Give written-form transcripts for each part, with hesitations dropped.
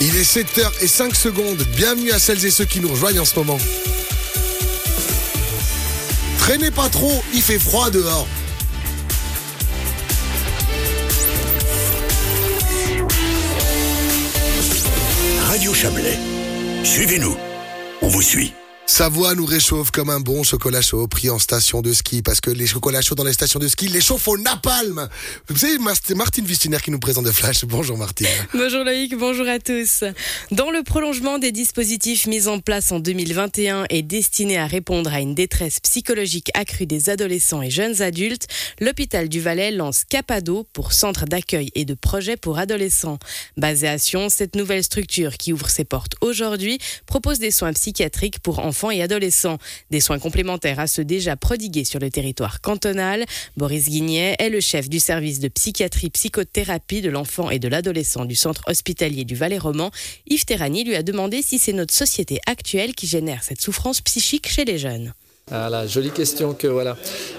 Il est 7h05. Bienvenue à celles et ceux qui nous rejoignent en ce moment. Traînez pas trop, il fait froid dehors. Radio Chablais. Suivez-nous. On vous suit. Savoie nous réchauffe comme un bon chocolat chaud pris en station de ski, parce que les chocolats chauds dans les stations de ski les chauffent au napalm. Vous savez, c'est Martine Vistiner qui nous présente The Flash. Bonjour Martine. Bonjour Loïc, bonjour à tous. Dans le prolongement des dispositifs mis en place en 2021 et destinés à répondre à une détresse psychologique accrue des adolescents et jeunes adultes, l'hôpital du Valais lance Capado pour centre d'accueil et de projet pour adolescents. Basée à Sion, cette nouvelle structure qui ouvre ses portes aujourd'hui propose des soins psychiatriques pour enfants et adolescents. Des soins complémentaires à ceux déjà prodigués sur le territoire cantonal. Boris Guignet est le chef du service de psychiatrie-psychothérapie de l'enfant et de l'adolescent du centre hospitalier du Valais-Roman. Yves Terrani lui a demandé si c'est notre société actuelle qui génère cette souffrance psychique chez les jeunes. Ah là, jolie question que voilà.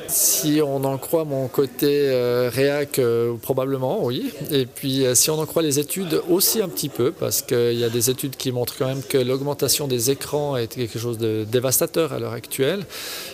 Si on en croit mon côté réac, probablement oui. Et puis si on en croit les études aussi un petit peu, parce qu'il y a des études qui montrent quand même que l'augmentation des écrans est quelque chose de dévastateur à l'heure actuelle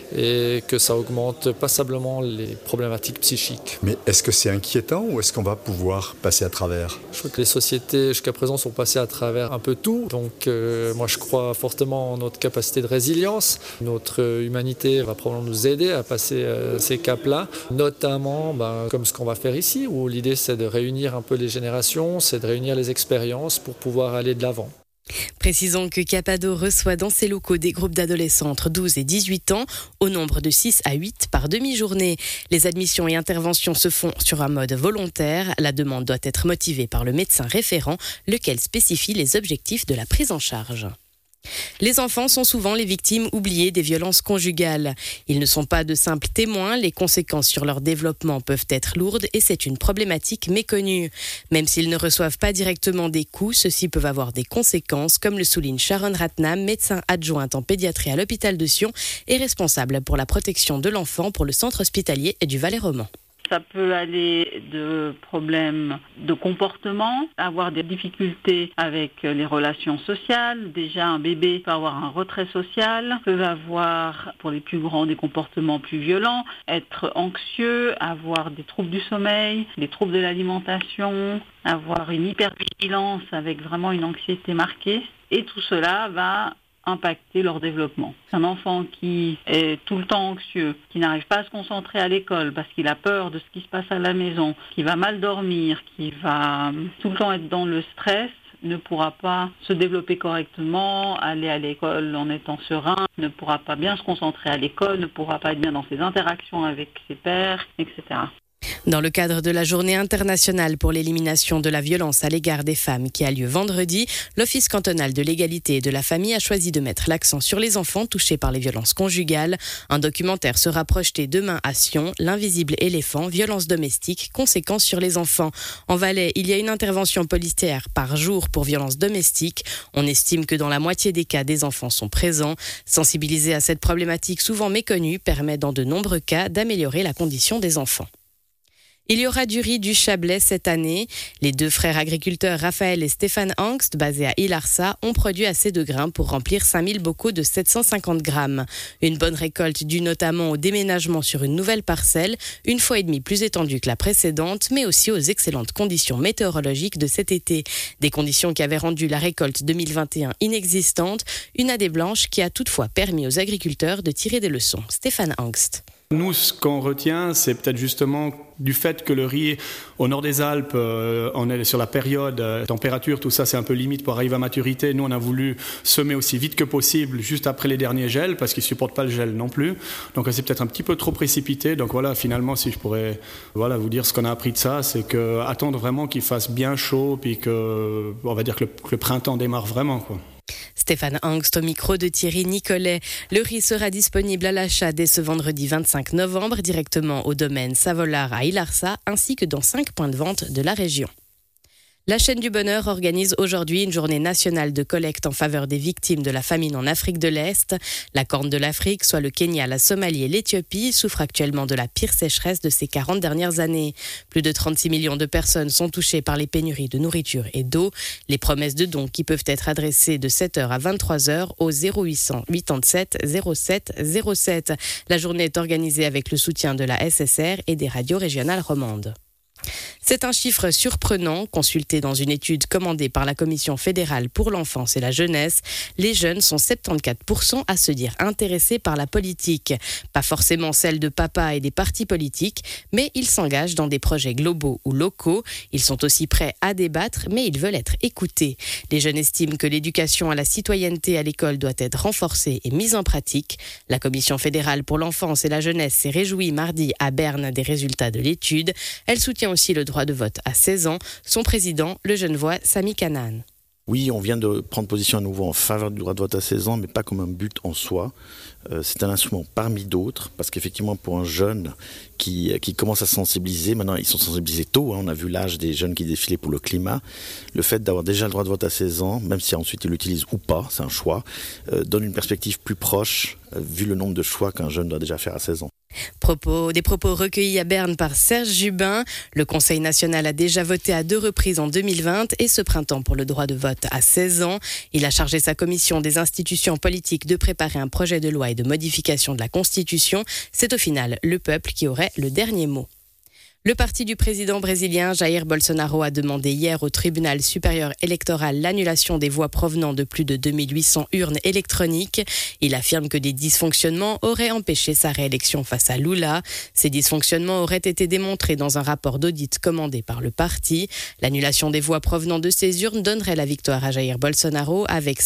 et que ça augmente passablement les problématiques psychiques. Mais est-ce que c'est inquiétant ou est-ce qu'on va pouvoir passer à travers ? Je crois que les sociétés jusqu'à présent sont passées à travers un peu tout. Donc moi je crois fortement en notre capacité de résilience, notre humanité va probablement nous aider à passer ces caps-là, notamment comme ce qu'on va faire ici, où l'idée c'est de réunir un peu les générations, c'est de réunir les expériences pour pouvoir aller de l'avant. Précisons que Capado reçoit dans ses locaux des groupes d'adolescents entre 12 et 18 ans, au nombre de 6 à 8 par demi-journée. Les admissions et interventions se font sur un mode volontaire. La demande doit être motivée par le médecin référent, lequel spécifie les objectifs de la prise en charge. Les enfants sont souvent les victimes oubliées des violences conjugales. Ils ne sont pas de simples témoins, les conséquences sur leur développement peuvent être lourdes et c'est une problématique méconnue. Même s'ils ne reçoivent pas directement des coups, ceux-ci peuvent avoir des conséquences, comme le souligne Sharon Ratnam, médecin adjointe en pédiatrie à l'hôpital de Sion et responsable pour la protection de l'enfant pour le centre hospitalier du Valais-Roman. Ça peut aller de problèmes de comportement, avoir des difficultés avec les relations sociales. Déjà, un bébé peut avoir un retrait social, peut avoir, pour les plus grands, des comportements plus violents, être anxieux, avoir des troubles du sommeil, des troubles de l'alimentation, avoir une hypervigilance avec vraiment une anxiété marquée. Et tout cela va impacter leur développement. Un enfant qui est tout le temps anxieux, qui n'arrive pas à se concentrer à l'école parce qu'il a peur de ce qui se passe à la maison, qui va mal dormir, qui va tout le temps être dans le stress, ne pourra pas se développer correctement, aller à l'école en étant serein, ne pourra pas bien se concentrer à l'école, ne pourra pas être bien dans ses interactions avec ses pairs, etc. Dans le cadre de la Journée internationale pour l'élimination de la violence à l'égard des femmes qui a lieu vendredi, l'Office cantonal de l'égalité et de la famille a choisi de mettre l'accent sur les enfants touchés par les violences conjugales. Un documentaire sera projeté demain à Sion, L'invisible éléphant, violences domestiques, conséquences sur les enfants. En Valais, il y a une intervention policière par jour pour violences domestiques. On estime que dans la moitié des cas, des enfants sont présents. Sensibiliser à cette problématique souvent méconnue permet dans de nombreux cas d'améliorer la condition des enfants. Il y aura du riz du Chablais cette année. Les deux frères agriculteurs Raphaël et Stéphane Angst, basés à Ilarsa, ont produit assez de grains pour remplir 5000 bocaux de 750 grammes. Une bonne récolte due notamment au déménagement sur une nouvelle parcelle, une fois et demie plus étendue que la précédente, mais aussi aux excellentes conditions météorologiques de cet été. Des conditions qui avaient rendu la récolte 2021 inexistante, une année blanche qui a toutefois permis aux agriculteurs de tirer des leçons. Stéphane Angst. Nous, ce qu'on retient, c'est peut-être justement du fait que le riz, au nord des Alpes, on est sur la période, température, tout ça, c'est un peu limite pour arriver à maturité. Nous, on a voulu semer aussi vite que possible, juste après les derniers gels, parce qu'ils ne supportent pas le gel non plus. Donc, c'est peut-être un petit peu trop précipité. Donc voilà, finalement, si je pourrais vous dire ce qu'on a appris de ça, c'est qu'attendre vraiment qu'il fasse bien chaud, puis on va dire que le printemps démarre vraiment, quoi. Stéphane Angst au micro de Thierry Nicolet. Le riz sera disponible à l'achat dès ce vendredi 25 novembre, directement au domaine Savolard à Ilarsa, ainsi que dans 5 points de vente de la région. La chaîne du bonheur organise aujourd'hui une journée nationale de collecte en faveur des victimes de la famine en Afrique de l'Est. La Corne de l'Afrique, soit le Kenya, la Somalie et l'Éthiopie, souffre actuellement de la pire sécheresse de ces 40 dernières années. Plus de 36 millions de personnes sont touchées par les pénuries de nourriture et d'eau. Les promesses de dons qui peuvent être adressées de 7h à 23h au 0800 87 07 07. La journée est organisée avec le soutien de la SSR et des radios régionales romandes. C'est un chiffre surprenant, consulté dans une étude commandée par la Commission fédérale pour l'enfance et la jeunesse. Les jeunes sont 74% à se dire intéressés par la politique. Pas forcément celle de papa et des partis politiques, mais ils s'engagent dans des projets globaux ou locaux. Ils sont aussi prêts à débattre, mais ils veulent être écoutés. Les jeunes estiment que l'éducation à la citoyenneté à l'école doit être renforcée et mise en pratique. La Commission fédérale pour l'enfance et la jeunesse s'est réjouie mardi à Berne des résultats de l'étude. Elle soutient aussi le droit de vote à 16 ans. Son président, le Genevois Sami Kanaan. Oui, on vient de prendre position à nouveau en faveur du droit de vote à 16 ans, mais pas comme un but en soi. C'est un instrument parmi d'autres, parce qu'effectivement, pour un jeune qui commence à se sensibiliser, maintenant ils sont sensibilisés tôt, on a vu l'âge des jeunes qui défilaient pour le climat, le fait d'avoir déjà le droit de vote à 16 ans, même si ensuite ils l'utilisent ou pas, c'est un choix, donne une perspective plus proche, vu le nombre de choix qu'un jeune doit déjà faire à 16 ans. Des propos recueillis à Berne par Serge Jubin. Le Conseil national a déjà voté à 2 reprises en 2020 et ce printemps pour le droit de vote à 16 ans. Il a chargé sa commission des institutions politiques de préparer un projet de loi et de modification de la Constitution. C'est au final le peuple qui aurait le dernier mot. Le parti du président brésilien Jair Bolsonaro a demandé hier au tribunal supérieur électoral l'annulation des voix provenant de plus de 2800 urnes électroniques. Il affirme que des dysfonctionnements auraient empêché sa réélection face à Lula. Ces dysfonctionnements auraient été démontrés dans un rapport d'audit commandé par le parti. L'annulation des voix provenant de ces urnes donnerait la victoire à Jair Bolsonaro avec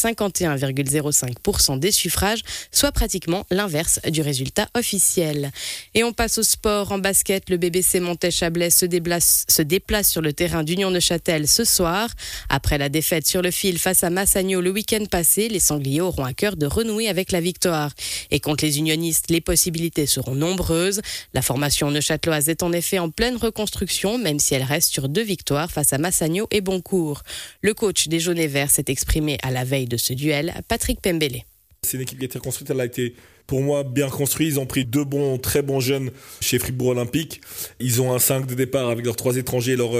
51,05% des suffrages, soit pratiquement l'inverse du résultat officiel. Et on passe au sport. En basket, le BBC Chablais se déplace sur le terrain d'Union Neuchâtel ce soir. Après la défaite sur le fil face à Massagno le week-end passé, les Sangliers auront à cœur de renouer avec la victoire. Et contre les unionistes, les possibilités seront nombreuses. La formation neuchâteloise est en effet en pleine reconstruction, même si elle reste sur 2 victoires face à Massagno et Boncourt. Le coach des Jaunes et Verts s'est exprimé à la veille de ce duel, Patrick Pembele. C'est une équipe qui a été reconstruite, elle a été pour moi bien construite. Ils ont pris 2 très bons jeunes chez Fribourg Olympique. Ils ont un 5 de départ avec leurs 3 étrangers, leur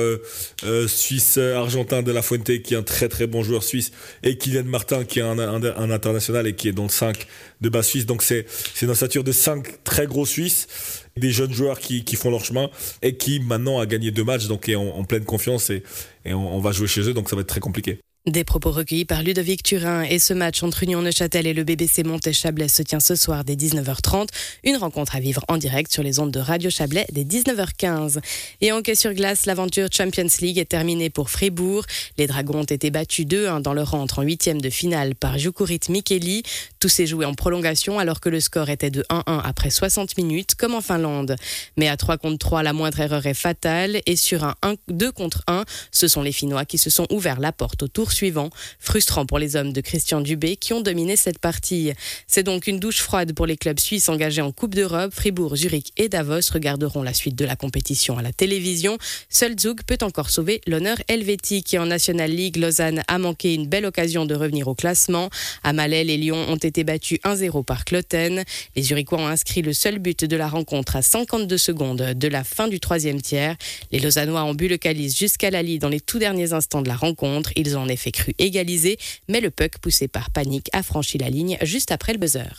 Suisse argentin de la Fuente qui est un très très bon joueur suisse et Kylian Martin qui est un international et qui est dans le 5 de base suisse. Donc c'est une ossature de 5 très gros Suisses, des jeunes joueurs qui font leur chemin et qui maintenant a gagné 2 matchs donc est en pleine confiance et on va jouer chez eux donc ça va être très compliqué. Des propos recueillis par Ludovic Turin et ce match entre Union Neuchâtel et le BBC Montet-Chablais se tient ce soir dès 19h30. Une rencontre à vivre en direct sur les ondes de Radio Chablais dès 19h15. Et en hockey sur glace, l'aventure Champions League est terminée pour Fribourg. Les Dragons ont été battus 2-1 dans leur rentre en 8e de finale par Jukurit Mikkeli. Tout s'est joué en prolongation alors que le score était de 1-1 après 60 minutes comme en Finlande. Mais à 3 contre 3, la moindre erreur est fatale et sur un 2 contre 1, ce sont les Finnois qui se sont ouverts la porte au tour suivant. Frustrant pour les hommes de Christian Dubé qui ont dominé cette partie. C'est donc une douche froide pour les clubs suisses engagés en Coupe d'Europe. Fribourg, Zurich et Davos regarderont la suite de la compétition à la télévision. Seul Zug peut encore sauver l'honneur helvétique. Et en National League, Lausanne a manqué une belle occasion de revenir au classement. À Malais, les Lions ont été battus 1-0 par Cloten. Les Zurichois ont inscrit le seul but de la rencontre à 52 secondes de la fin du 3e tiers. Les Lausannois ont bu le calice jusqu'à Lally dans les tout derniers instants de la rencontre. Ils ont en effet cru égaliser, mais le puck poussé par Panic a franchi la ligne juste après le buzzer.